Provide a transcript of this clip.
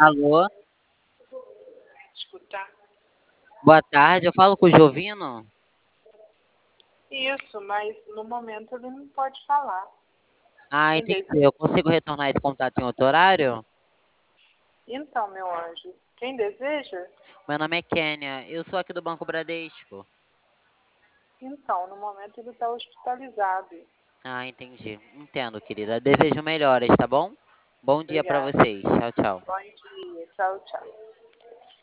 Alô, Escutar. boa tarde, eu falo com o Jovino? Isso, mas no momento ele não pode falar. Ah, Quem entendi. deseja? Eu consigo retornar esse contato em outro horário? Então, meu anjo, quem deseja? Meu nome é Kênia, eu sou aqui do Banco Bradesco. Então, no momento ele está hospitalizado. Ah, entendi. Entendo, querida. Desejo melhoras, tá bom? Bom dia pra Obrigada. vocês. Tchau, tchau. Bom dia. Tchau, tchau.